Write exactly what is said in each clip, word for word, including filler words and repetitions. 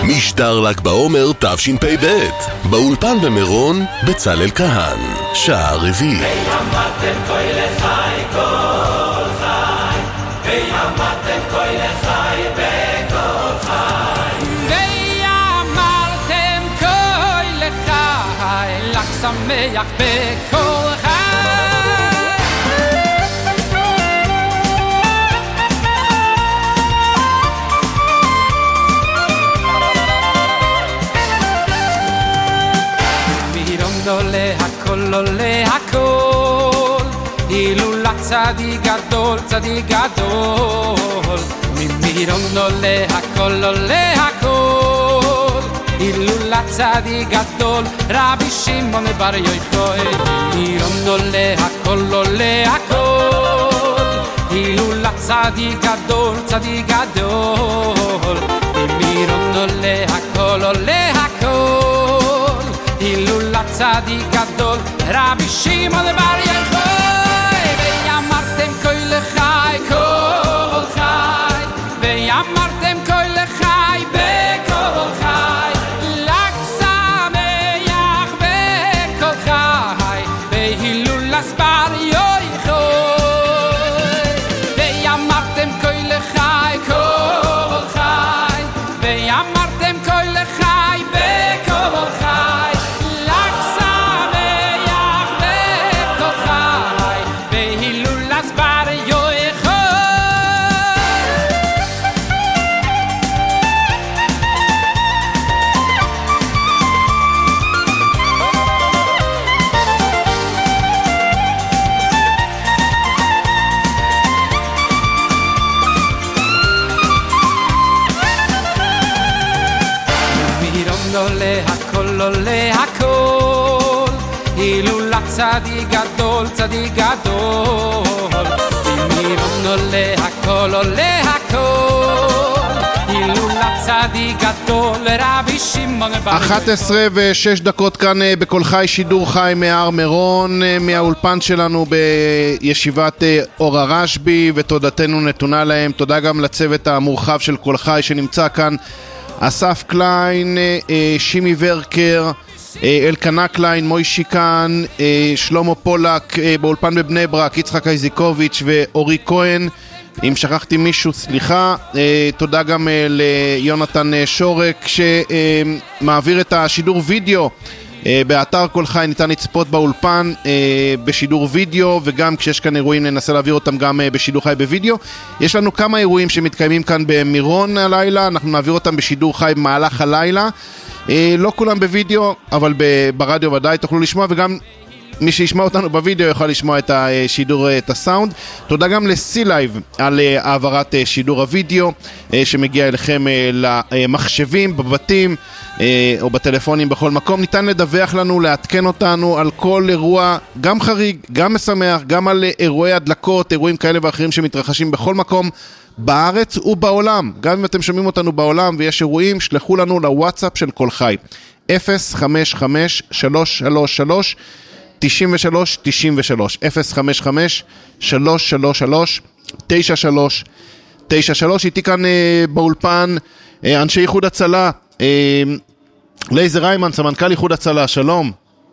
משדר ל"ג בעומר תשפ"ב. באולפן במירון בצלאל כהן. שעה רביעית. ויאמרתם כה לחי כל חי, ויאמרתם כה לחי בכל חי, ויאמרתם כה לחי, ל"ג שמח בכל חי. עולה הכל עולה הכל, הילולה צדיק גדול צדיק גדול. ממירון עולה הכל עולה הכל, הילולה צדיק גדול רבי שמעון בר יוחאי. ממירון עולה הכל עולה הכל, הילולה צדיק גדול צדיק גדול. ממירון עולה הכל עולה הכל, הילולה צדיק גדול רבי שמעון בר יוחאי. ויאמרתם כה לחי כל חי, ויאמרתם כה לחי בכל חי, ל"ג שמח בכל חי, בהילולה בר יוחאי. ויאמרתם כה לחי כל חי, ויאמרתם כה לחי בכל חי, עולה הכל עולה הכל, הילולה צדיק גדול צדיק גדול. במירון עולה הכל עולה הכל, הילולה צדיק גדול רבי שמעון בר יוחאי. אחת עשרה ושש דקות כאן בכל חי, שידור חי מהר מירון, מהאולפן שלנו בישיבת אור הרשב"י, ותודתנו נתונה להם. תודה גם לצוות המורחב של כל חי שנמצא כאן, אסף קליין, שימי ורקר, אלקנה קליין, מוישי כאן, שלמה פולק באולפן בבני ברק, יצחק איזיקוביץ' ואורי כהן. אם שכחתי מישהו סליחה. תודה גם ליונתן שורק שמעביר את השידור וידאו באתר כל חי. ניתן לצפות באולפן בשידור וידאו, וגם כשיש כאן אירועים ננסה להעביר אותם גם בשידור חי בוידאו. יש לנו כמה אירועים שמתקיימים כאן במירון הלילה, אנחנו נעביר אותם בשידור חי במהלך הלילה, לא כולם בוידאו, אבל ברדיו ודאי תוכלו לשמוע, וגם מי שישמע אותנו בוידאו יוכל לשמוע את השידור, את הסאונד. תודה גם לסי-לייב על העברת שידור הוידאו שמגיע אליכם למחשבים, בבתים או בטלפונים, בכל מקום. ניתן לדווח לנו, לעדכן אותנו על כל אירוע, גם חריג, גם משמח, גם על אירועי הדלקות, אירועים כאלה ואחרים שמתרחשים בכל מקום בארץ ובעולם. גם אם אתם שומעים אותנו בעולם ויש אירועים, שלחו לנו לוואטסאפ של כל חי אפס חמש חמש שלוש שלוש שלוש תשעים ושלוש תשעים ושלוש, אפס חמש חמש שלוש שלוש שלוש תשע שלוש תשע שלוש. איתי כאן אה, באולפן אה, אנשי איחוד הצלה, אה, לייזר ריימן, סמנכ"ל איחוד הצלה, שלום.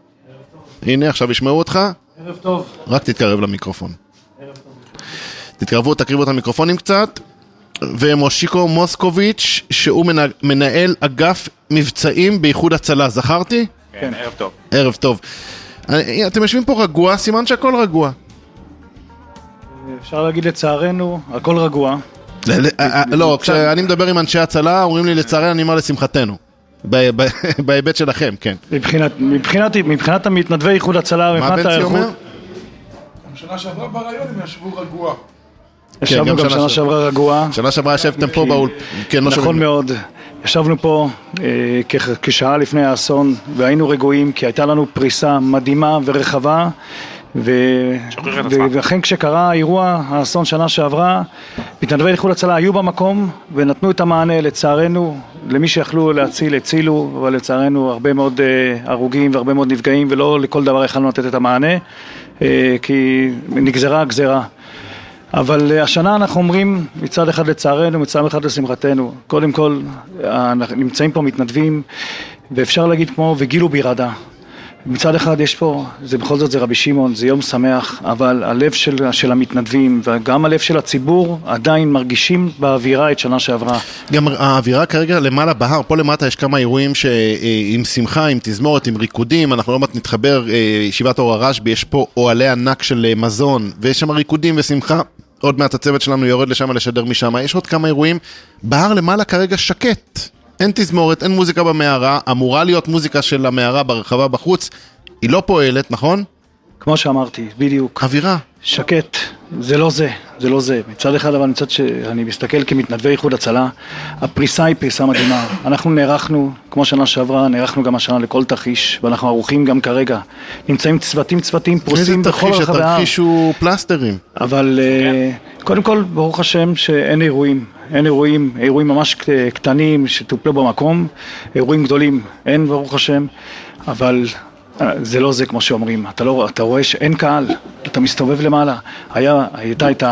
הנה עכשיו ישמעו אותך. ערב טוב. רק תתקרב למיקרופון. ערב טוב. תתקרבו, תקריבו את המיקרופונים קצת. ומושיקו מוסקוביץ' שהוא מנה, מנהל אגף מבצעים באיחוד הצלה, זכרתי? כן, ערב טוב. ערב טוב. אתם יושבים פה רגוע, סימן שהכל רגוע. אפשר להגיד לצערנו, הכל רגוע. לא, כשאני מדבר עם אנשי הצלה, אומרים לי לצערנו, אני אומר לשמחתנו. בהיבט שלכם, כן. מבחינת המתנדבי איחוד הצלה, מה בנצי אומר? שנה שעברה ברעיון הם ישבו רגוע. ישבנו גם שנה שעברה רגוע. שנה שעברה ישבתם פה באולפן. נכון מאוד. ישבנו פה כשעה לפני האסון והיינו רגועים כי הייתה לנו פריסה מדהימה ורחבה, ואכן כשקרה האירוע, האסון שנה שעברה, מתנדבי איחוד הצלה היו במקום ונתנו את המענה. לצערנו, למי שיכלו להציל, הצילו, אבל לצערנו הרבה מאוד הרוגים והרבה מאוד נפגעים, ולא לכל דבר יכלנו לתת את המענה, כי נגזרה הגזרה. אבל השנה אנחנו אומרים מצד אחד לצערנו, מצד אחד לשמחתנו. קודם כל, אנחנו נמצאים פה מתנדבים, ואפשר להגיד כמו וגילו בירדה. מצד אחד יש פה, זה בכל זאת זה רבי שמעון, זה יום שמח, אבל הלב של, של המתנדבים וגם הלב של הציבור עדיין מרגישים באווירה את שנה שעברה. גם האווירה כרגע למעלה בהר, פה למטה יש כמה אירועים שעם שמחה, עם תזמורת, עם ריקודים, אנחנו לא מעט נתחבר, ישיבת אור הרשב"י, יש פה אוהלי ענק של מזון, ויש שם ריקודים ושמחה, עוד מעט הצוות שלנו יורד לשם לשדר משם, יש עוד כמה אירועים, בהר למעלה כרגע שקט. אין תזמורת, אין מוזיקה במערה, אמורה להיות מוזיקה של המערה ברחבה בחוץ, היא לא פועלת, נכון? כמו שאמרתי, בדיוק. אווירה. שקט, זה לא זה, זה לא זה. מצד אחד, אבל מצד שאני מסתכל כמתנדבי איחוד הצלה, הפריסה היא פריסה מדהימה. אנחנו נערכנו, כמו שנה שעברה, נערכנו גם השנה לכל תרחיש, ואנחנו ערוכים גם כרגע. נמצאים צוותים צוותים פרוסים בכל רחבי ההר. התרחיש הוא פלסטרים. אבל קודם כל, ברוך השם שאין אירועים. אין אירועים, אירועים ממש קטנים שטופלו במקום, אירועים גדולים, אין ברוך השם, אבל זה לא זה כמו שאומרים, אתה לא, אתה רואה שאין קהל, אתה מסתובב למעלה, היה, הייתה את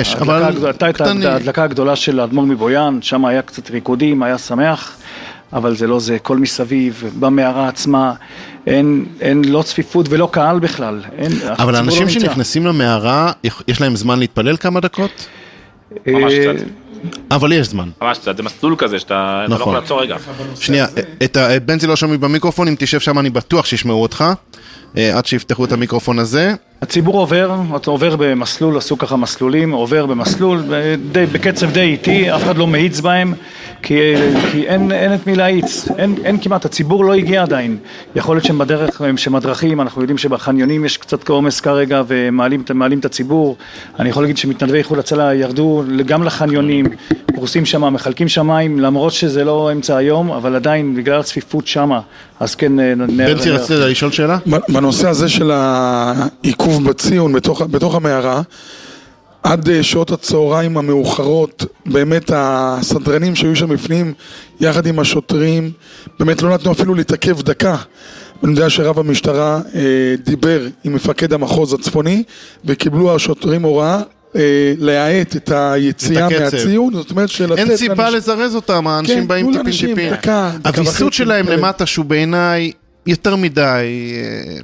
ההדלקה הגדולה של האדמו"ר מבויאן, שם היה קצת ריקודים, היה שמח, אבל זה לא זה, כל מסביב, במערה עצמה, אין, אין לא צפיפות ולא קהל בכלל. אין, אבל האנשים לא שנכנסים למערה, יש להם זמן להתפלל כמה דקות? ממש קצת. אבל יש זמן. ממש קצת, זה מסלול כזה שאתה לא יכול לעצור רגע. שנייה, את בנצי לא שומעים במיקרופון, אם תשב שם אני בטוח שישמעו אותך, עד שיפתחו את המיקרופון הזה. הציבור עובר, אתה עובר במסלול, עשו ככה מסלולים, עובר במסלול, די, בקצב די איטי, אף אחד לא מאיץ בהם, כי, כי אין, אין את מי להאיץ, אין, אין כמעט, הציבור לא הגיע עדיין. יכול להיות שהם בדרך, הם שמדרכים, אנחנו יודעים שבחניונים יש קצת כעומס כרגע, ומעלים, מעלים את הציבור. אני יכול להגיד שמתנדבי איחוד הצלה ירדו גם לחניונים, פרוסים שם, מחלקים שמיים, למרות שזה לא אמצע היום, אבל עדיין, בגלל הצפיפות שם, אז כן נער... בנצי, רצית לשאול שאלה? בנושא הזה של העיכוב בציון, בתוך, בתוך המערה, עד שעות הצהריים המאוחרות, באמת הסדרנים שהיו שם בפנים, יחד עם השוטרים, באמת לא נתנו אפילו להתעכב דקה. אני יודע שרב המשטרה אה, דיבר עם מפקד המחוז הצפוני, וקיבלו השוטרים הוראה אה, להעט את היציאה מהציון, זאת אומרת שלתת... אין ציפה אנש... לזרז אותם, האנשים כן, באים טיפין טיפין. הוויסות שלהם למטה שהוא בעיניי יותר מדי...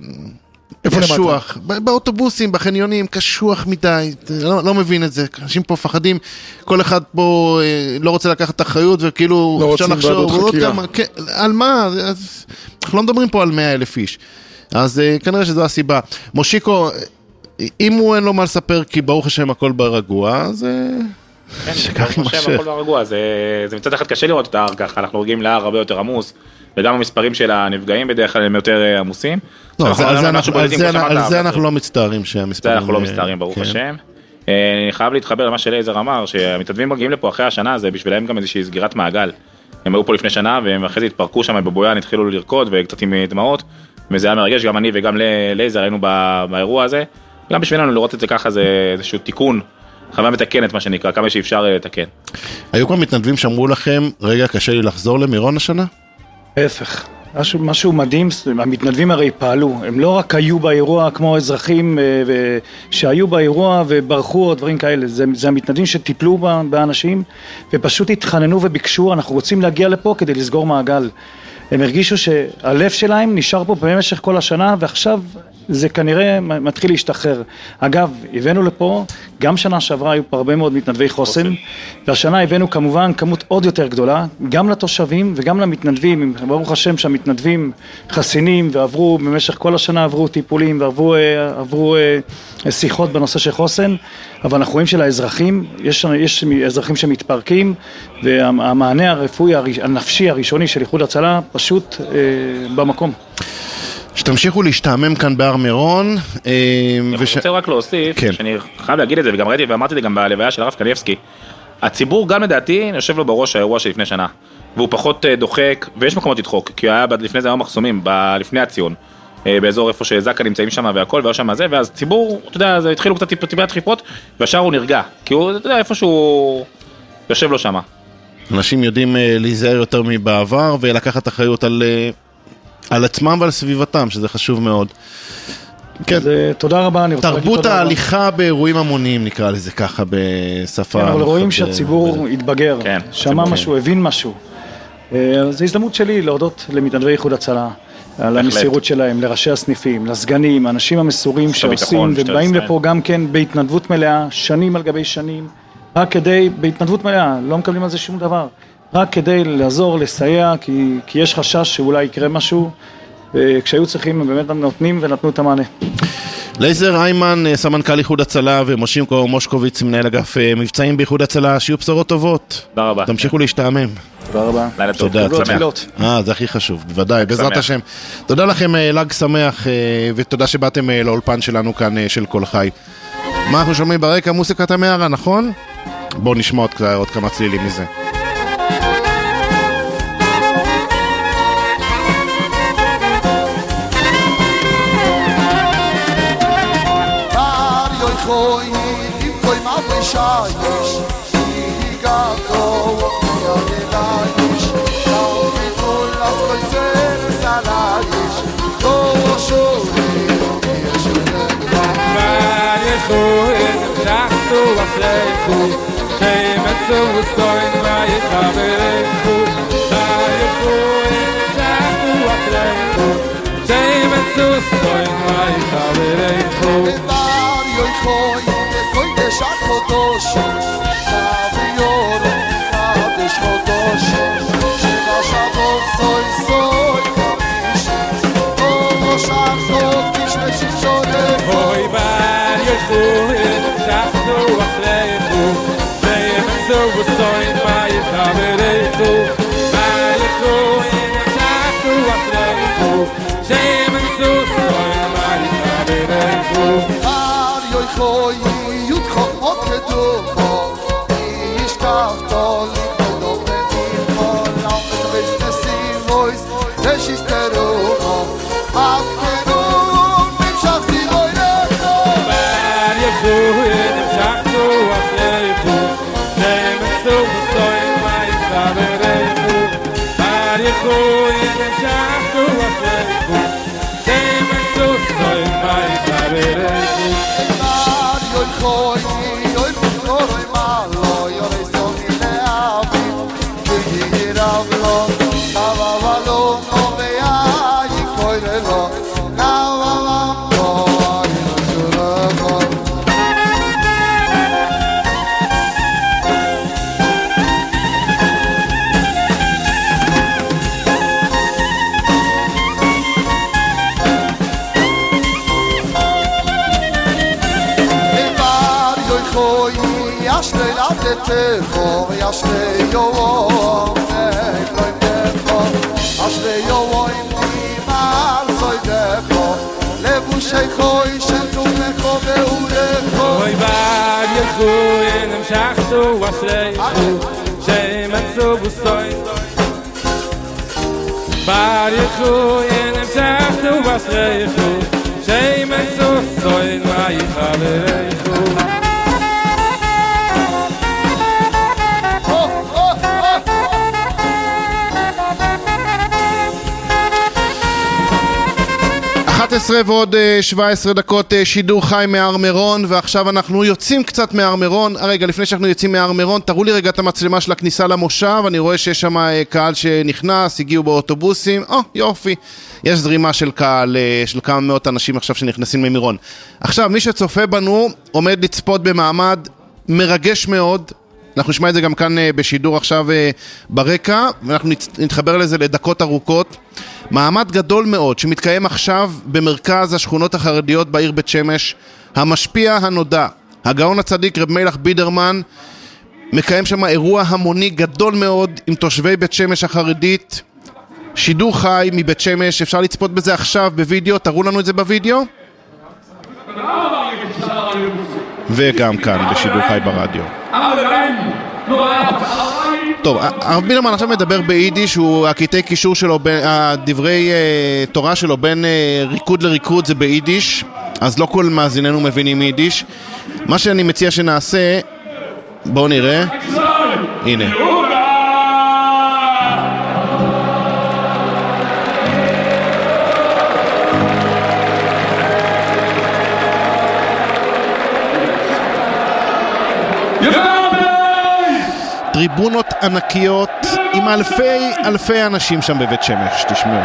קשוח, באוטובוסים, בחניונים, קשוח מדי, לא, לא מבין את זה, אנשים פה פחדים, כל אחד פה לא רוצה לקחת אחריות וכאילו לא רוצים ועדות חקירה. כן, על מה? אז, אנחנו לא מדברים פה על מאה אלף איש, אז כנראה שזו הסיבה. מושיקו, אם הוא אין לו מה לספר כי ברוך השם הכל ברגוע, אז... כן, שכך יימשך. הכל ברגוע, זה, זה מצד אחד קשה לראות את ההר ככה, אנחנו רואים להר הרבה יותר עמוס, וגם המספרים של הנפגעים בדרך כלל הם יותר עמוסים. על זה אנחנו לא מצטערים שהמספרים... זה אנחנו לא מצטערים, ברוך השם. אני חייב להתחבר למה שאליעזר אמר, שהמתנדבים מגיעים לפה אחרי השנה, זה בשבילם גם איזושהי סגירת מעגל. הם היו פה לפני שנה, והם אחרי זה התפרקו שם בבויאן, התחילו לרקוד, וקצת עם דמעות, וזה היה מרגש, גם אני וגם אליעזר היינו באירוע הזה. גם בשבילנו לראות את זה ככה, זה איזשהו תיקון, חוויה מתקנת מה שנקרא, כמה שאפשר לתקן. היו כבר מתנדבים שאמרו לכם, רגע, קשה לי לחזור למירון השנה? ההפך. משהו, משהו מדהים, המתנדבים הרי פעלו, הם לא רק היו באירוע כמו אזרחים שהיו באירוע וברחו או דברים כאלה, זה, זה המתנדבים שטיפלו באנשים ופשוט התחננו וביקשו, אנחנו רוצים להגיע לפה כדי לסגור מעגל. הם הרגישו שהלב שלהם נשאר פה במשך כל השנה ועכשיו זה כנראה מתחיל להשתחרר. אגב, הבאנו לפה, גם שנה שעברה היו פה הרבה מאוד מתנדבי חוסן, והשנה הבאנו כמובן כמות עוד יותר גדולה, גם לתושבים וגם למתנדבים, ברוך השם שהמתנדבים חסינים ועברו במשך כל השנה עברו טיפולים ועברו עברו שיחות בנושא של חוסן, אבל אנחנו רואים שלאזרחים, יש, יש אזרחים שמתפרקים, והמענה הרפואי הנפשי הראשוני של איחוד הצלה פשוט אה, במקום. שתמשיכו להשתעמם כאן בהר מירון. אני רוצה רק להוסיף, שאני חייב להגיד את זה, וגם ראיתי ואמרתי את זה גם בלוויה של הרב קניבסקי, הציבור גם לדעתי יושב לו בראש האירוע של לפני שנה, והוא פחות דוחק, ויש מקומות לדחוק, כי היה לפני זה היו מחסומים, לפני הציון, באזור איפה שזקה נמצאים שם והכל, והיו שם הזה, ואז ציבור, אתה יודע, התחילו קצת טיפה דחיפות, והשאר הוא נרגע, כי הוא, אתה יודע, איפה שהוא יושב לו שם. אנשים יודעים להיזהר יותר מבעבר, ולקחת אחריות על... על עצמם ועל סביבתם, שזה חשוב מאוד. אז תודה רבה, אני רוצה להגיד תודה רבה. תרבות ההליכה באירועים המוניים, נקרא לזה ככה בשפה. אבל רואים שהציבור התבגר, שמע משהו, הבין משהו. זו הזדמנות שלי להודות למתנדבי איחוד הצלה, על המסירות שלהם, לראשי הסניפים, לסגנים, האנשים המסורים שעושים, ובאים לפה גם כן בהתנדבות מלאה, שנים על גבי שנים, רק כדי, בהתנדבות מלאה, לא מקבלים על זה שום דבר, רק כדי לעזור, לסייע, כי, כי יש חשש שאולי יקרה משהו, וכשהיו צריכים הם באמת נותנים ונתנו את המענה. לייזר איימן, סמנכ"ל איחוד הצלה, ומושיקו מושקוביץ, מנהל אגף מבצעים באיחוד הצלה, שיהיו בשורות טובות. תודה רבה. תמשיכו להשתעמם. תודה רבה. לילה טוב. תודה, אה, זה הכי חשוב, בוודאי, בעזרת השם. תודה לכם, לג שמח, ותודה שבאתם לאולפן שלנו כאן של כל חי. מה אנחנו שומעים ברקע? מוסיקת המערה, נכון? בואו נשמע עוד, עוד כמה צלילים מזה. Koi im koi ma shayish hi gato ya delayish la mikol as koi ser salayish to shuri Vale khoin shachtu aflechu kemetsu stoin vai khavechu Vale khoin shachtu aflechu kemetsu stoin vai khavechu Koi, koi de shakodosh, savior, sadesh kodosh, sheva shavot soy soy kamish, o shachot kishmesh shode. Koi bar yechun, shachtu achlechu, ve'emetzu v'soin ma'it haverechu, bar yechun, shachtu achlechu, ve'emetzu v'soin ma'it haverechu. Koi yut khot kedo ish kaftol do betin kol am bestesi voice es ist der afero mit shakhsi voyrecho bar yechun shachtu achlechu nemetzu v'soin ma'it haverechu bar yechun shachtu achlechu nemetzu v'soin ma'it haverechu Koi, oi koi malo, yo le soy le avi, que giravlo, avavalo, no vea, y koi le lo, avavalo, yo juravo. Yashle la tetecho, yashle yo, nei loy techo, yashle yo im mal soy decho, levu shecho ishentu mecho beurecho. Oy bar yechun em shachtu ashleichu, shemetzu v'soin. Bar yechun em shachtu ashleichu, shemetzu v'soin ma'it haverechu. אחת עשרה ועוד שבע עשרה דקות שידור חי מהר מירון, ועכשיו אנחנו יוצאים קצת מהר מירון. רגע, לפני שאנחנו יוצאים מהר מירון, תראו לי רגע את המצלמה של הכניסה למושב. אני רואה שיש שם קהל שנכנס, הגיעו באוטובוסים. או, יופי, יש זרימה של קהל, של כמה מאות אנשים עכשיו שנכנסים ממירון. עכשיו, מי שצופה בנו עומד לצפות במעמד מרגש מאוד. אנחנו נשמע את זה גם כאן בשידור עכשיו ברקע, ואנחנו נתחבר לזה לדקות ארוכות. מעמד גדול מאוד שמתקיים עכשיו במרכז השכונות החרדיות בעיר בית שמש. המשפיע הנודע, הגאון הצדיק רב מלך בידרמן, מקיים שם אירוע המוני גדול מאוד עם תושבי בית שמש החרדית. שידור חי מבית שמש, אפשר לצפות בזה עכשיו בווידאו, תראו לנו את זה בווידאו. וגם כאן בשידור חי ברדיו. טוב, הרב בידרמן עכשיו מדבר ביידיש, הוא הקטעי קישור שלו, הדברי תורה שלו בין ריקוד לריקוד זה ביידיש, אז לא כל מאזיננו מבינים יידיש. מה שאני מציע שנעשה, בואו נראה, הנה. טריבונות ענקיות עם אלפי אלפי אנשים שם בבית שמש, תשמעו.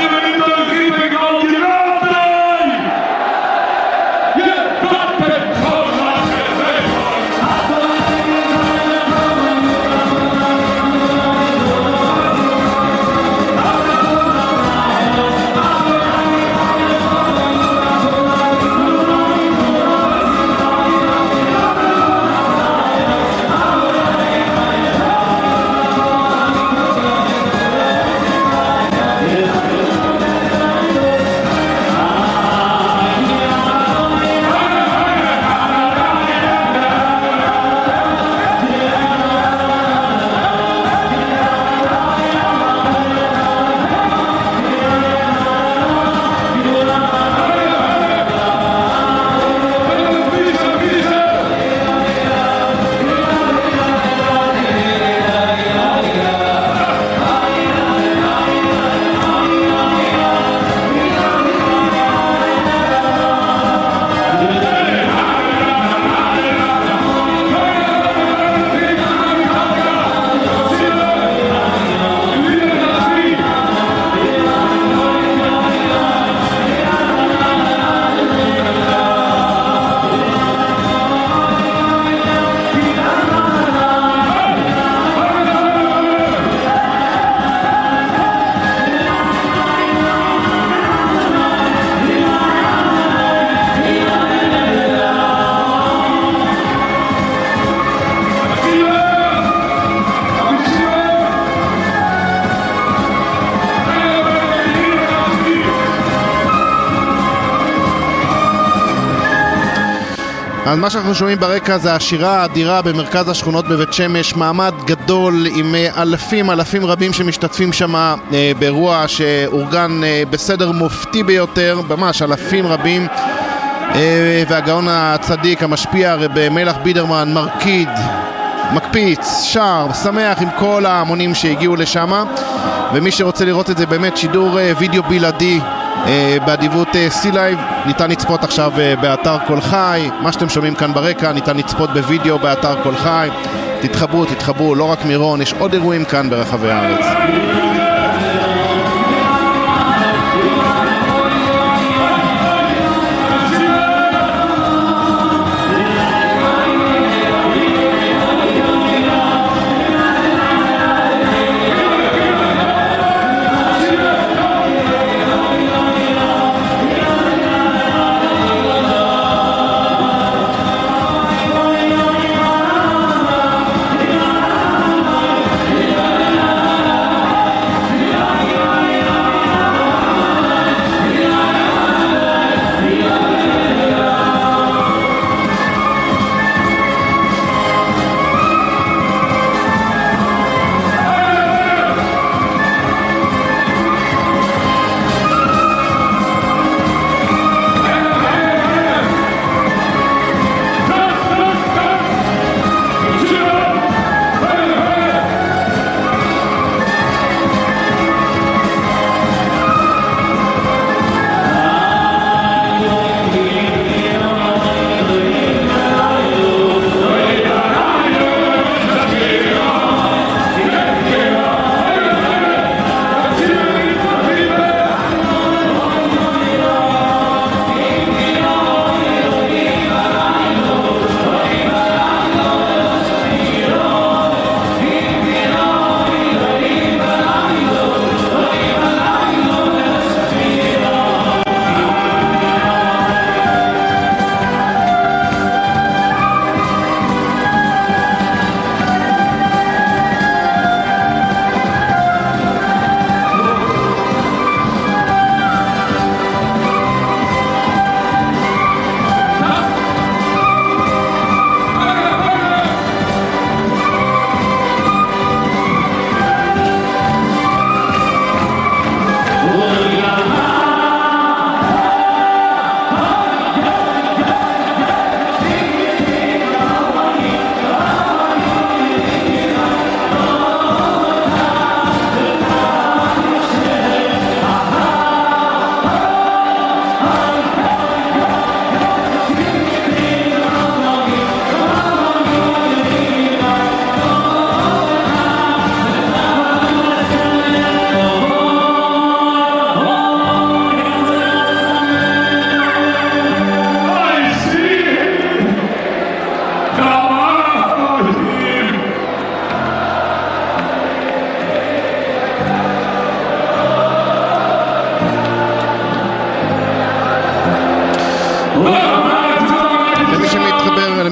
אז מה שאנחנו שומעים ברקע זה השירה האדירה במרכז השכונות בבית שמש, מעמד גדול עם אלפים אלפים רבים שמשתתפים שם אה, באירוע שאורגן אה, בסדר מופתי ביותר, ממש אלפים רבים, אה, והגאון הצדיק המשפיע רבי מלך בידרמן מרקיד, מקפיץ, שר, שמח עם כל ההמונים שהגיעו לשם. ומי שרוצה לראות את זה באמת שידור אה, וידאו בלעדי באדיבות סי-לייב, ניתן לצפות עכשיו באתר כל חי. מה שאתם שומעים כאן ברקע ניתן לצפות בווידאו באתר כל חי. תתחברו, תתחברו, לא רק מירון, יש עוד אירועים כאן ברחבי הארץ.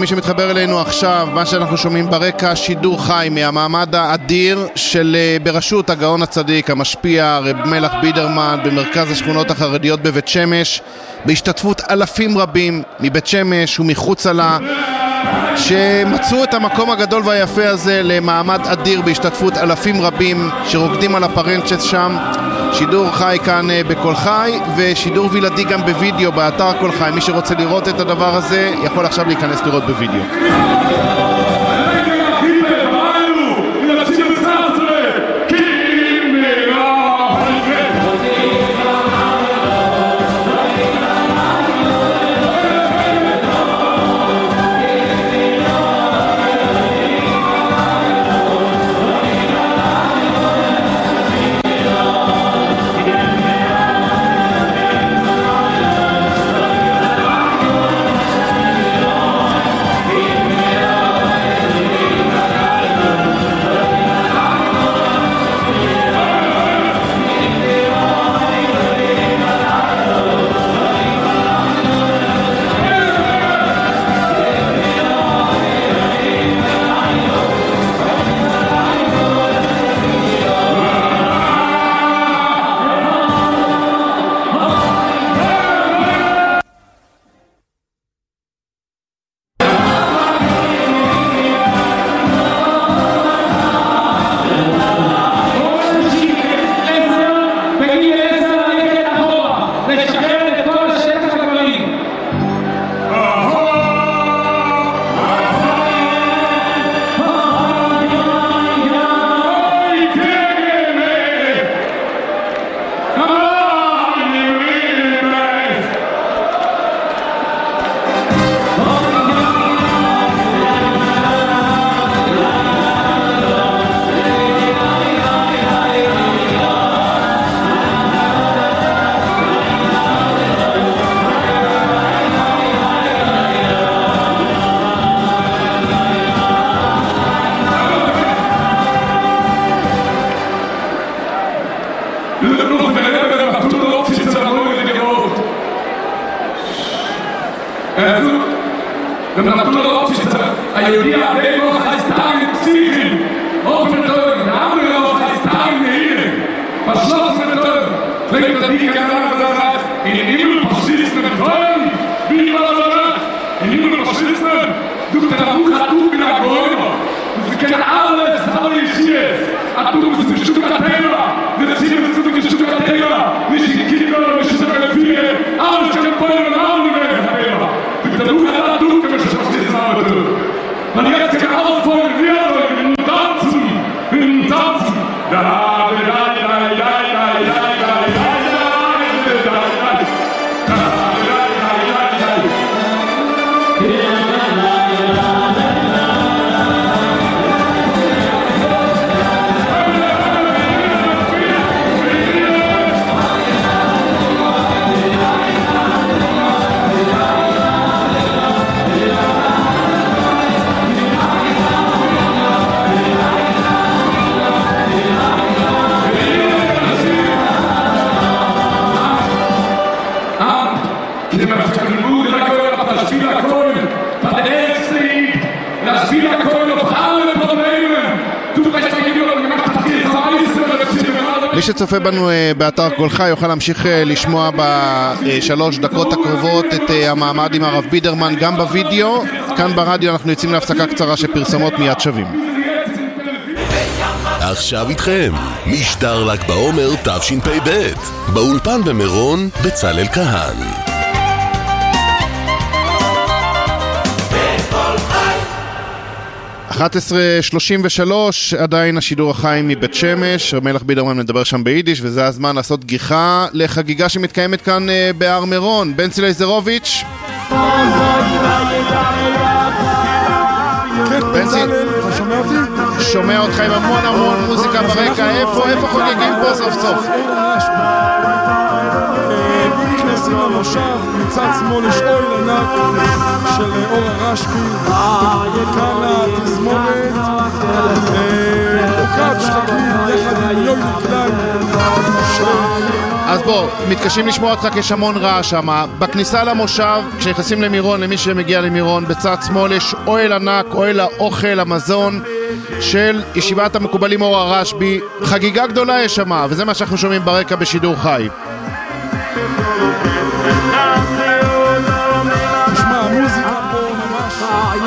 שמתחבר אלינו עכשיו, מה שאנחנו שומעים ברקע, שידור חי מהמעמד האדיר של בראשות הגאון הצדיק, המשפיע, רב מלך בידרמן, במרכז השכונות החרדיות בבית שמש, בהשתתפות אלפים רבים מבית שמש ומחוצה לה, שמצאו את המקום הגדול והיפה הזה למעמד אדיר בהשתתפות אלפים רבים שרוקדים על הפרנצ'ס שם. שידור חי כאן בכל חי, ושידור וילדי גם בווידאו באתר כל חי. מי שרוצה לראות את הדבר הזה יכול עכשיו להיכנס לראות בווידאו. מי שצופה בנו באתר כל חי יוכל להמשיך לשמוע בשלוש דקות הקרובות את המעמד עם הרב בידרמן גם בווידאו. כאן ברדיו אנחנו יוצאים להפסקה קצרה שפרסומות מיד שווים. עכשיו איתכם משדר ל"ג בעומר תשפ"ב, באולפן במירון בצלאל כהן. אחת עשרה שלושים ושלוש, עדיין השידור החי מבית שמש, רב מלך בידרמן מדבר שם ביידיש, וזה הזמן לעשות גיחה לחגיגה שמתקיימת כאן בהר מירון. בנצי לייזרוביץ'. בנצי, אתה שומע אותי? שומע אותך עם המון המון מוזיקה ברקע. איפה, איפה חוגגים פה סוף סוף? נכנסים למושב, מצד שמאל יש אוהל ענק של אור הרשב"י, כאן התזמורת, עוקב שחקים יחד עם יוני קליין. אז בוא, מתקשים לשמוע אותך כי יש המון רעש שם. בכניסה למושב, כשנכנסים למירון, למי שמגיע למירון, בצד שמאל יש אוהל ענק, אוהל האוכל, המזון של ישיבת המקובלים אור הרשב"י. חגיגה גדולה יש שם, וזה מה שאנחנו שומעים ברקע בשידור חי. תשמע, המוזיקה פה ממש...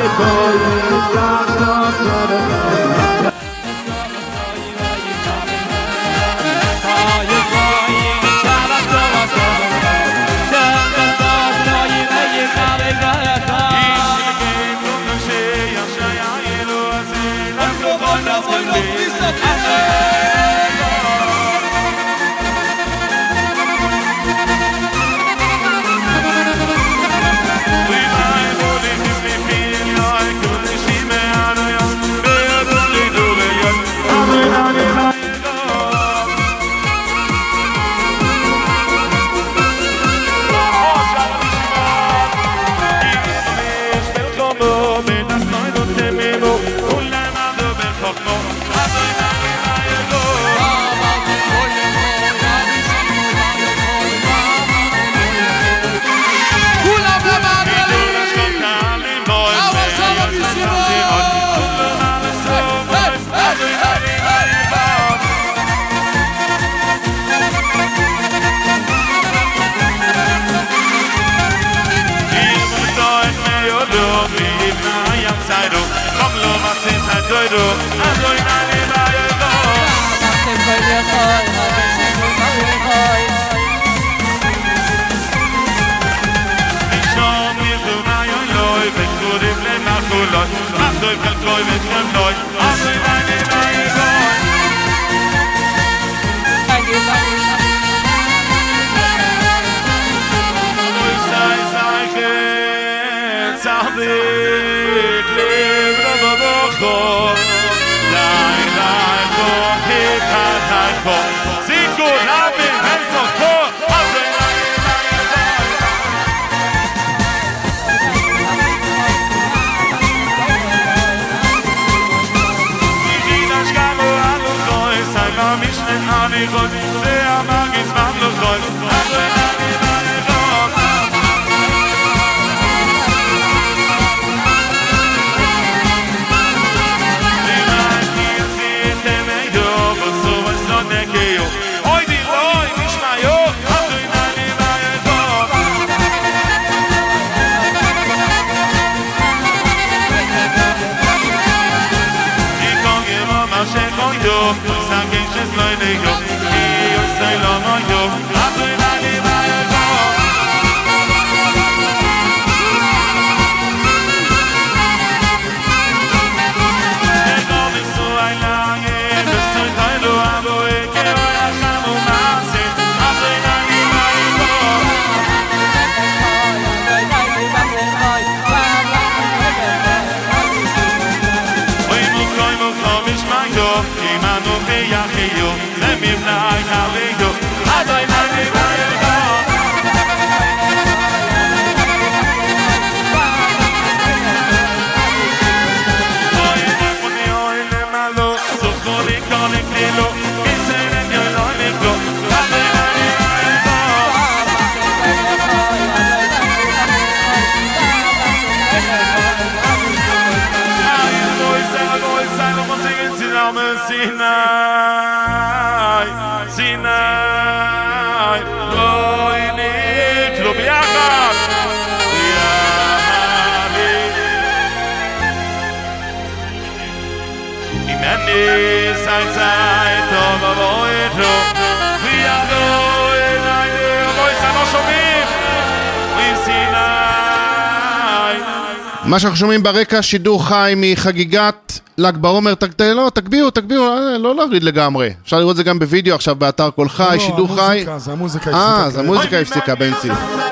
מה שאנחנו שומעים ברקע, שידור חי מחגיגת ל"ג בעומר. לא, תגביאו, תגביאו, לא להוריד לגמרי. אפשר לראות זה גם בווידאו עכשיו באתר כל חי, שידור חי. זה המוזיקה הפסיקה. אה, זה המוזיקה הפסיקה, בנצי.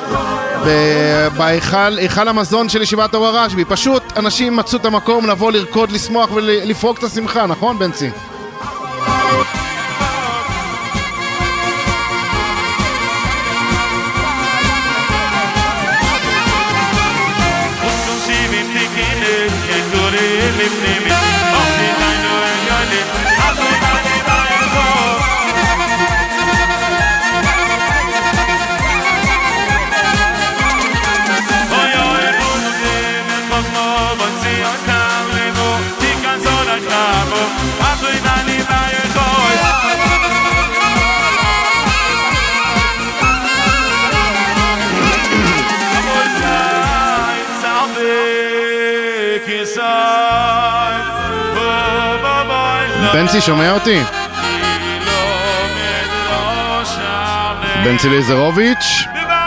בהיכל המזון של ישיבת אור הרשב"י. פשוט אנשים מצאו את המקום לבוא לרקוד, לשמוח ולפרוק את השמחה, נכון בנצי? בנצי, שומע אותי? בנצי ליזרוביץ'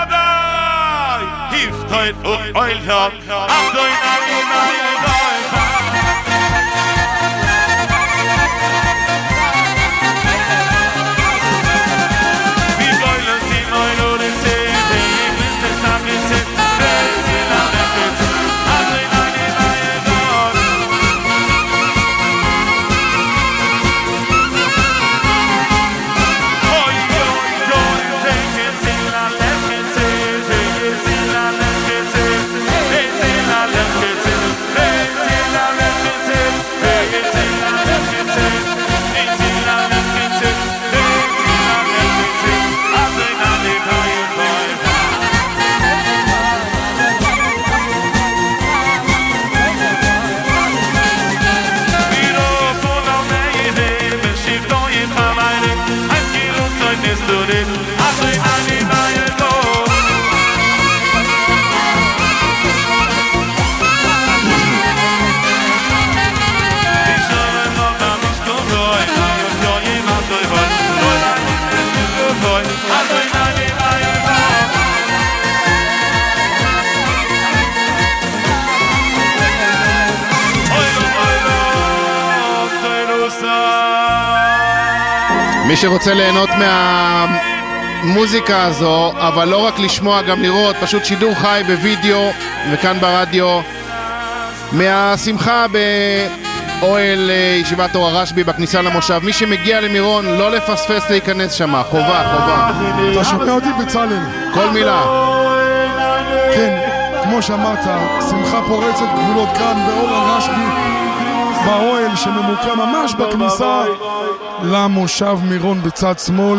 מי שרוצה ליהנות מהמוזיקה הזו, אבל לא רק לשמוע, גם לראות, פשוט שידור חי בווידאו וכאן ברדיו מהשמחה באוהל ישיבת אור הרשב"י בכניסה למושב. מי שמגיע למירון, לא לפספס להיכנס שמה, חובה, חובה. אתה שומע אותי בצלאל? כל מילה. כן, כמו שאמרת, שמחה פורצת גבולות כאן באור הרשב"י, באוהל שממוקם ממש בכניסה למושב מירון בצד שמאל.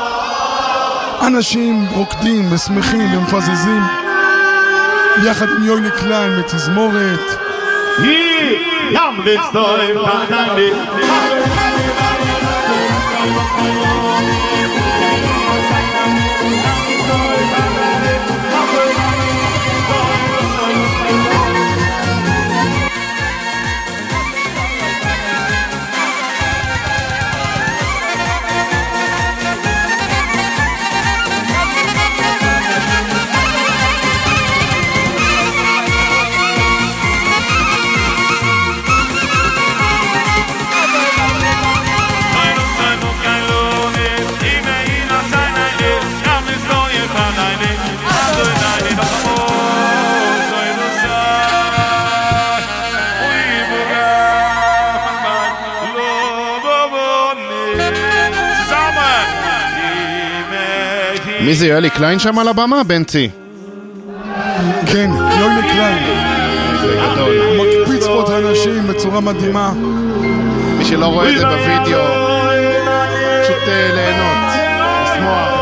אנשים רוקדים ושמחים ומפזזים יחד עם יוילי קליין בתזמורת. מי זה, יואלי קליין שם על הבמה, בנצי? כן, יואלי קליין. זה גדול. הוא מקפיץ פה את האנשים בצורה מדהימה. מי שלא רואה את זה בווידאו, פשוט ליהנות, לשמוח.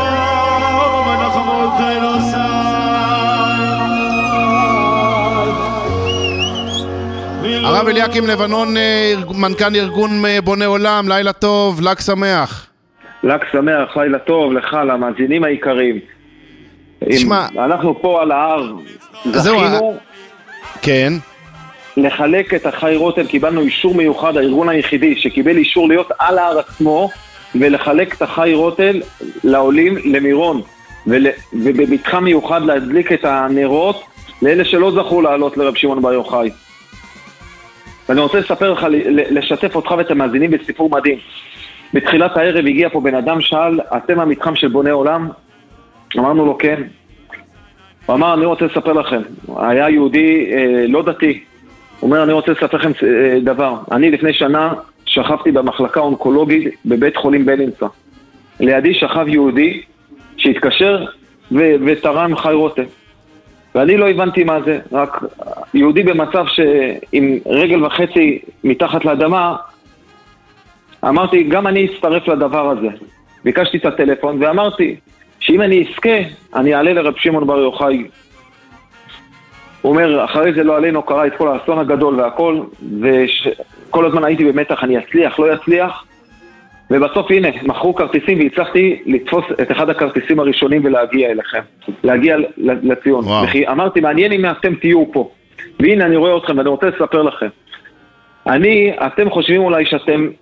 הרב אליקים לבנון, מנכ"ל ארגון בוני עולם, לילה טוב, לג שמח. לג שמח, לילה טוב לך, למאזינים העיקריים. תשמע, אנחנו פה על ההר, זכינו כן. לחלק את החי רוטל, קיבלנו אישור מיוחד, הארגון היחידי שקיבל אישור להיות על ההר עצמו, ולחלק את החי רוטל לעולים למירון, ול... ובמתחם מיוחד להדליק את הנרות לאלה שלא זכו לעלות לרב שמעון בר יוחאי. ואני רוצה לספר לך, לשתף אותך ואת המאזינים בסיפור מדהים. בתחילת הערב הגיע פה בן אדם, שאל, אתם המתחם של בוני עולם? אמרנו לו כן. הוא אמר, אני רוצה לספר לכם, היה יהודי אה, לא דתי, הוא אומר, אני רוצה לספר לכם אה, דבר. אני לפני שנה שכבתי במחלקה אונקולוגית בבית חולים בלינסון. לידי שכב יהודי שהתקשר ו- ותרם חי רוטל. ואני לא הבנתי מה זה, רק יהודי במצב שעם רגל וחצי מתחת לאדמה, אמרתי, גם אני אצטרף לדבר הזה. ביקשתי את הטלפון ואמרתי, שאם אני אזכה, אני אעלה לרב שמעון בר יוחאי. הוא אומר, אחרי זה לא עלינו, קרה את כל האסון הגדול והכל, וכל הזמן הייתי במתח, אני אצליח, לא אצליח, ובסוף הנה, מכרו כרטיסים והצלחתי לתפוס את אחד הכרטיסים הראשונים ולהגיע אליכם, להגיע לציון. וכי אמרתי, מעניין אם אתם תהיו פה, והנה אני רואה אתכם ואני רוצה לספר לכם. אני, אתם חושבים אולי שאתם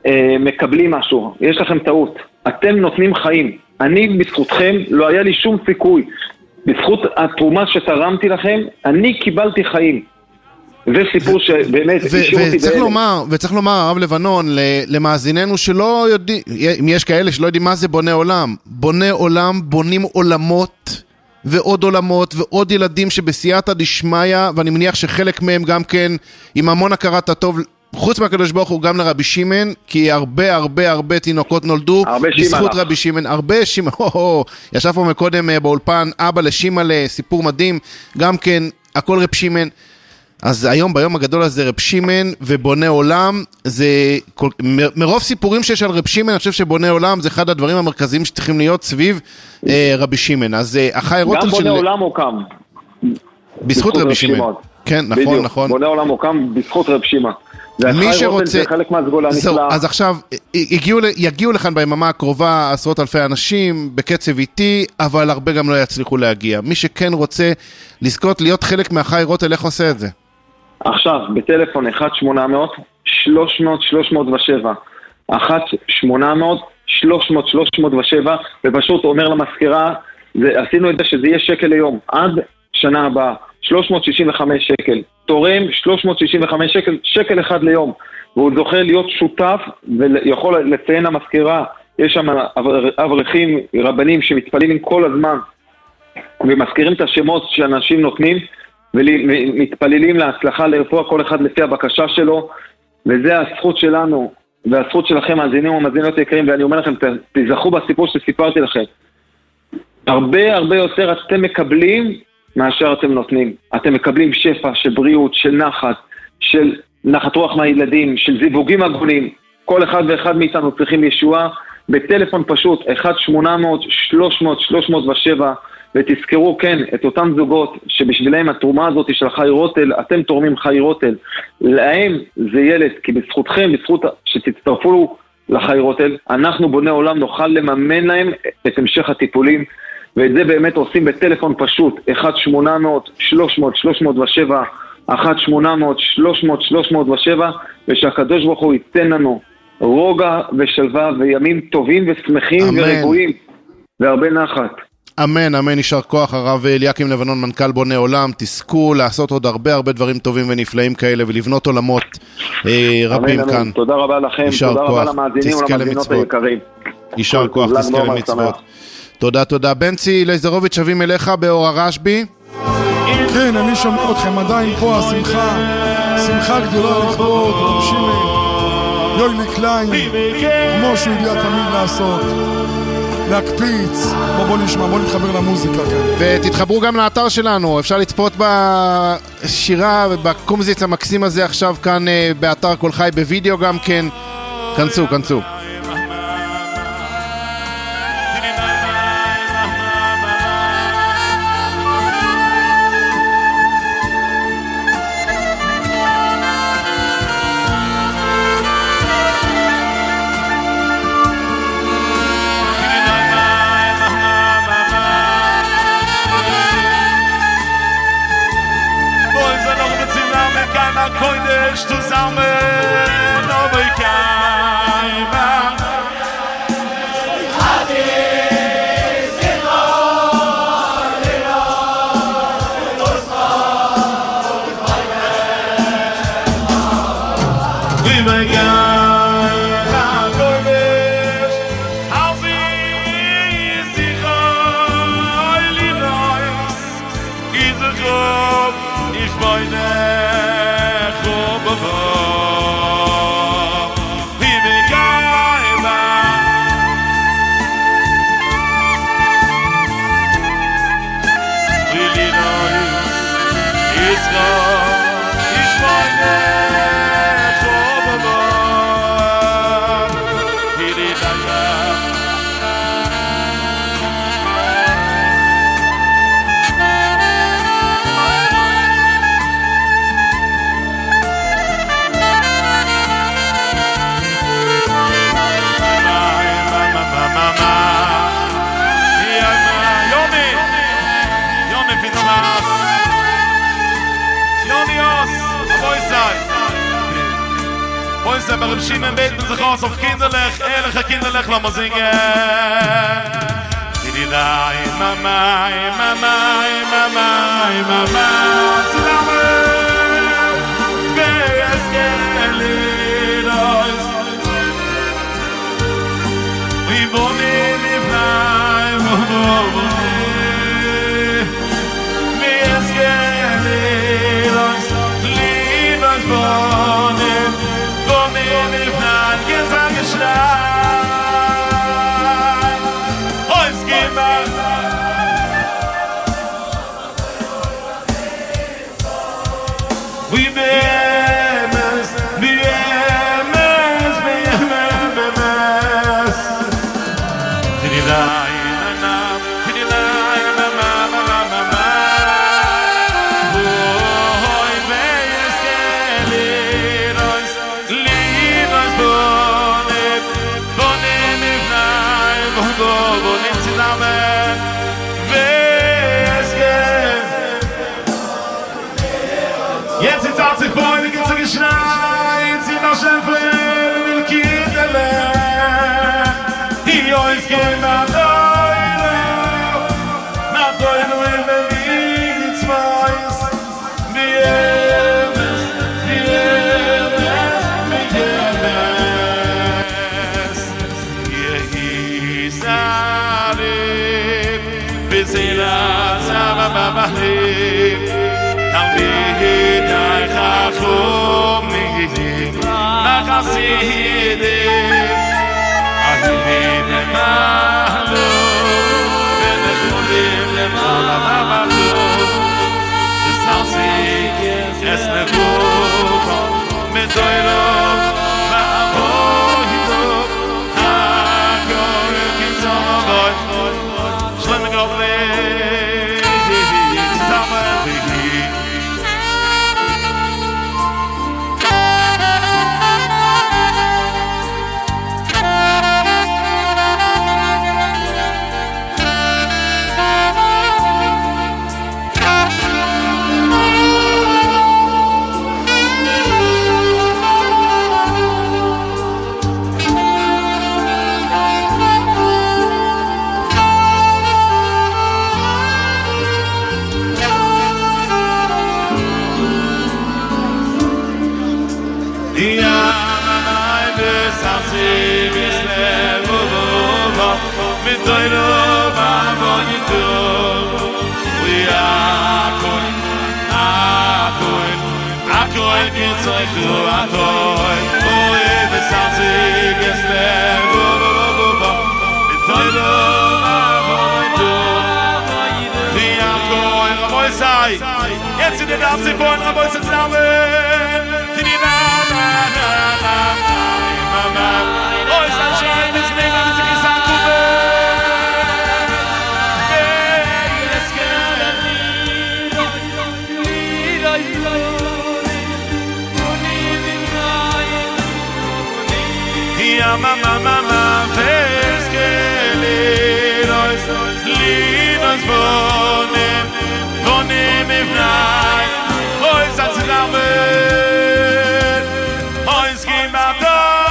אה, מקבלים משהו, יש לכם טעות, אתם נותנים חיים, אני בזכותכם לא היה לי שום סיכוי, בזכות התרומה שתרמתי לכם, אני קיבלתי חיים. זה סיפור שבאמת השאיר אותי וצריך לומר, וצריך לומר, הרב לבנון, למאזיננו שלא יודעים, אם יש כאלה שלא יודעים מה זה בונה עולם, בונה עולם, בונים עולמות ועוד עולמות ועוד ילדים שבסייעתא דשמיא, ואני מניח שחלק מהם גם כן עם המון הכרת הטוב, חוץ מהקדוש ברוך הוא גם לרבי שמעון, כי הרבה הרבה הרבה תינוקות נולדו בזכות רבי שמעון, הרבה שמעון, ישב פה מקודם באולפן, אבא לשימאלה, סיפור מדהים, גם כן, הכל רבי שמעון. אז היום ביום הגדול הזה רב שמעון ובונה עולם, זה כל, מרוב סיפורים שיש על רב שמעון, אני חושב שבונה עולם זה אחד הדברים המרכזיים שצריכים להיות סביב אה, רבי שמעון. אז אה, אחי רוטל של... גם בונה עולם הוקם. בזכות רבי שמעון. כן, נכון, בדיוק. נכון. בונה עולם הוקם בזכות רב שמעון. מי שרוצה... זה חלק מהסגולה הנפלאה. אז עכשיו, יגיעו, יגיעו לכאן ביממה הקרובה עשרות אלפי אנשים, בקצב איטי, אבל הרבה גם לא יצליחו להגיע. מי שכן רוצה לזכות להיות חלק מהחי רוטל, איך עושה את זה? עכשיו, בטלפון אחת שמונה מאות שלוש מאות שלוש מאות ושבע אחת שמונה מאות שלוש מאות שלוש מאות ושבע ופשוט אומר למזכירה, זה, עשינו את זה שזה יהיה שקל ליום עד שנה הבאה, שלוש מאות שישים וחמש שקל, תורם שלוש מאות שישים וחמש שקל, שקל אחד ליום, והוא זוכה להיות שותף ויכול לציין למזכירה, יש שם אברכים רבנים שמתפללים כל הזמן ומזכירים את השמות שאנשים נותנים ומתפללים להצלחה לרפואה כל אחד לפי הבקשה שלו, וזה הזכות שלנו והזכות שלכם מאזינים ומאזינות יקרים, ואני אומר לכם, תזכו בסיפור שסיפרתי לכם, הרבה הרבה יותר אתם מקבלים מאשר אתם נותנים. אתם מקבלים שפע של בריאות, של נחת, של נחת רוח מהילדים, של זיווגים הגונים. כל אחד ואחד מאיתנו צריכים ישועה בטלפון פשוט אחת שמונה מאות שלוש מאות שלוש מאות ושבע, ותזכרו כן את אותם זוגות שבשבילהם התרומה הזאת של חי רוטל, אתם תורמים חי רוטל, להם זה ילד, כי בזכותכם, בזכות שתצטרפו לחי רוטל, אנחנו בוני עולם נוכל לממן להם את המשך הטיפולים, ואת זה באמת עושים בטלפון פשוט אחת שמונה מאות שלוש מאות שלוש מאות ושבע אחת שמונה מאות שלוש מאות שלוש מאות ושבע, ושהקדוש ברוך הוא ייתן לנו רוגע ושלווה וימים טובים ושמחים אמן. ורגועים והרבה נחת. אמן, אמן, יישר כוח. הרב אליקים לבנון, מנכ"ל בונה עולם, תזכו לעשות עוד הרבה הרבה דברים טובים ונפלאים כאלה ולבנות עולמות אה, רבים אמן, כאן. אמן. תודה רבה לכם, תודה כוח. רבה למאזינים ולמאזינות היקרים. יישר כוח, תזכה למצוות. תודה, תודה. בנצי לייזרוביץ', שבים אליך באור הרשב"י. כן, אני שומע אתכם עדיין פה, השמחה, שמחה גדולה לכבוד, רב שמעון, יוילי קליין, כמו שהוא יודע תמיד לעשות, להקפיץ. בוא בוא נשמע, בוא נתחבר למוזיקה כאן. ותתחברו גם לאתר שלנו, אפשר לצפות בשירה ובקומזיץ המקסים הזה עכשיו כאן באתר כל חי, בווידאו גם כן. כנסו, כנסו. Zusammen, aber ich kann aber im Schimmen beten sich aus auf Kinderlech, ehrliche Kinderlech, lass mal singen. Dididai, Mama, Mama, Mama, Mama, zusammen, wer es geht, wir wohnen in Freien, wo wohnen, wer es geht, liebes wohnen, wohnen in Freien, Gesang geschrei, Holz gemacht. We bemes, bemes, bemes, bemes. Dididai, na, dididai, na, na, na, na, na, na. Hoy ves que liros, liros bonen, bonen ifnai, bogo, bonen zusammen. Ves que jetzt ist es sich vor, wie geht's so geschneit, sie noch schön für will Kinderlech. Hier ist kein Madeine, Madeine in der Linie zweis. Biemes, biemes, biemes. Hier hieß Arif, bis in das Abababahib. Tamid ay khachom migdim machasidim azidim lemahlo venechulim lemahlo besasik es nevuf medoyro va'avohido hakol kitzovoy shlem goble Jetzt in den Nazi von Rabbi zusammen. Oh, ist ein Schein, das Leben, das ich gesagt habe. Es geht. Ja, Mama, Mama, es geht. Liebes Wohnen, Wohnen im Freien. Oh, ist ein zusammen. Oh, es geht mal da.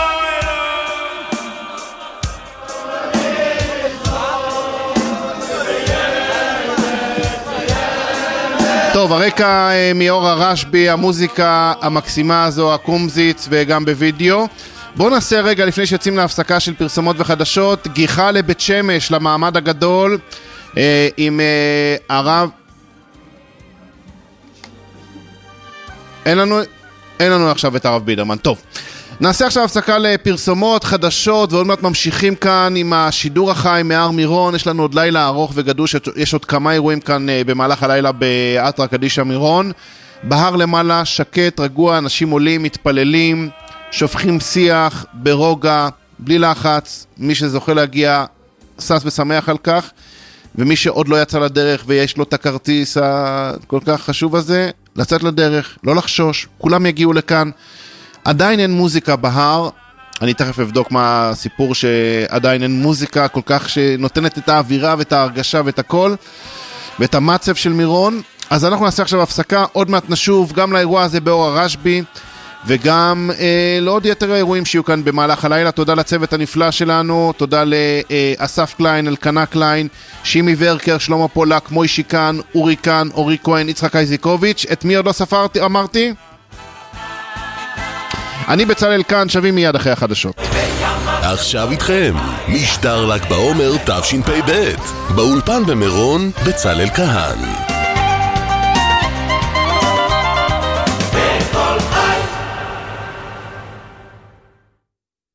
טוב, הרקע מאור הרשבי, המוזיקה המקסימה הזו, הקומזיץ וגם בווידאו. בואו נעשה רגע לפני שיוצאים להפסקה של פרסומות וחדשות, גיחה לבית שמש, למעמד הגדול, אה, עם אה, הרב... אין לנו, אין לנו עכשיו את הרב בידרמן. טוב, נעשה עכשיו הפסקה לפרסומות חדשות, ועוד מעט ממשיכים כאן עם השידור החי מהר מירון. יש לנו עוד לילה ארוך וגדוש, יש עוד כמה אירועים כאן במהלך הלילה באתרא קדישא מירון. בהר למעלה, שקט, רגוע, אנשים עולים, מתפללים, שופכים שיח, ברוגע, בלי לחץ. מי שזוכה להגיע, סס ושמח על כך, ומי שעוד לא יצא לדרך ויש לו את הכרטיס הכל כך חשוב הזה, לצאת לדרך, לא לחשוש, כולם יגיעו לכאן. עדיין אין מוזיקה בהר, אני תכף אבדוק מה הסיפור שעדיין אין מוזיקה כל כך שנותנת את האווירה ואת ההרגשה ואת הכל, ואת המצב של מירון. אז אנחנו נעשה עכשיו הפסקה, עוד מעט נשוב גם לאירוע הזה באור הרשבי, וגם אה, לעוד יתר האירועים שיהיו כאן במהלך הלילה. תודה לצוות הנפלא שלנו, תודה לאסף קליין, אלקנה קליין, שימי ורקר, שלמה פולק, מוי שיקן, אורי קן, אורי כהן, יצחק אייזיקוביץ'. את מי עוד לא ספרתי, אמרתי? אני בצלאל כאן, שווים מיד אחרי החדשות. עכשיו איתכם, משדר ל"ג בעומר תשפ"ב, באולפן במירון, בצלאל כהן.